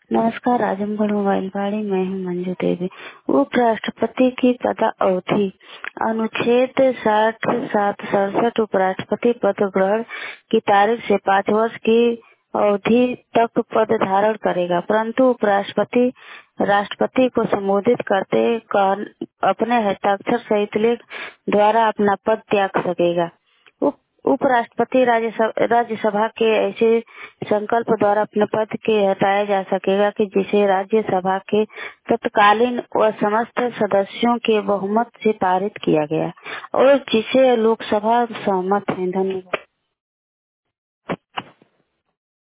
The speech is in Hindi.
नमस्कार, आजमगढ़ मोबाइलवाड़ी। मैं हूँ मंजू देवी। उपराष्ट्रपति की पद अवधि। अनुच्छेद 60-67 उपराष्ट्रपति पद ग्रहण की तारीख से 5 वर्ष की अवधि तक पद धारण करेगा, परंतु उपराष्ट्रपति राष्ट्रपति को संबोधित करते अपने हस्ताक्षर सहित लेख द्वारा अपना पद त्याग सकेगा। उपराष्ट्रपति राज्यसभा के ऐसे संकल्प द्वारा अपने पद के हटाया जा सकेगा कि जिसे राज्यसभा के तत्कालीन व समस्त सदस्यों के बहुमत से पारित किया गया और जिसे लोकसभा सहमत है। धन्यवाद।